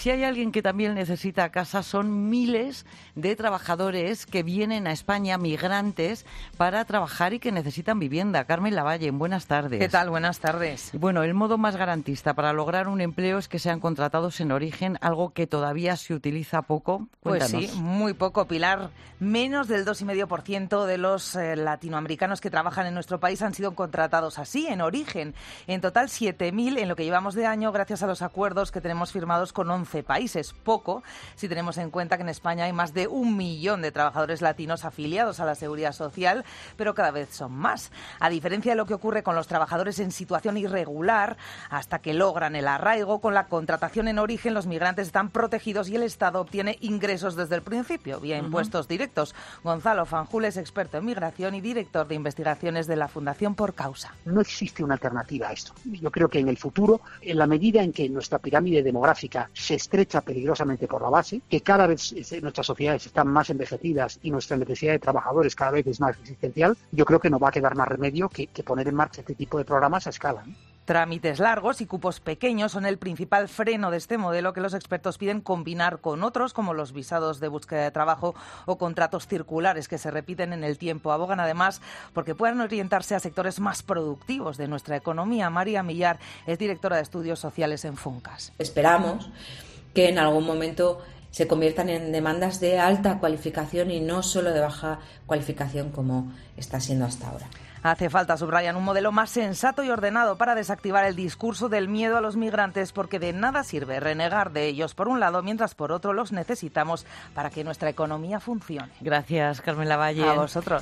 Si hay alguien que también necesita casa, son miles de trabajadores que vienen a España, migrantes, para trabajar y que necesitan vivienda. Carmen Lavalle, buenas tardes. ¿Qué tal? Buenas tardes. Bueno, el modo más garantista para lograr un empleo es que sean contratados en origen, algo que todavía se utiliza poco. Cuéntanos. Pues sí, muy poco, Pilar. Menos del 2,5% de los latinoamericanos que trabajan en nuestro país han sido contratados así, en origen. En total, 7.000 en lo que llevamos de año, gracias a los acuerdos que tenemos firmados con 11 países. Poco, si tenemos en cuenta que en España hay más de 1 millón de trabajadores latinos afiliados a la Seguridad Social, pero cada vez son más. A diferencia de lo que ocurre con los trabajadores en situación irregular, hasta que logran el arraigo, con la contratación en origen los migrantes están protegidos y el Estado obtiene ingresos desde el principio, vía impuestos directos. Gonzalo Fanjul es experto en migración y director de investigaciones de la Fundación Por Causa. No existe una alternativa a esto. Yo creo que en el futuro, en la medida en que nuestra pirámide demográfica se estrecha peligrosamente por la base, que cada vez nuestras sociedades están más envejecidas y nuestra necesidad de trabajadores cada vez es más existencial, yo creo que no va a quedar más remedio que poner en marcha este tipo de programas a escala, ¿no? Trámites largos y cupos pequeños son el principal freno de este modelo que los expertos piden combinar con otros, como los visados de búsqueda de trabajo o contratos circulares que se repiten en el tiempo. Abogan además porque puedan orientarse a sectores más productivos de nuestra economía. María Millar es directora de Estudios Sociales en Funcas. Esperamos que en algún momento se conviertan en demandas de alta cualificación y no solo de baja cualificación como está siendo hasta ahora. Hace falta, subrayan, un modelo más sensato y ordenado para desactivar el discurso del miedo a los migrantes, porque de nada sirve renegar de ellos por un lado, mientras por otro los necesitamos para que nuestra economía funcione. Gracias, Carmen Lavalle. A vosotros.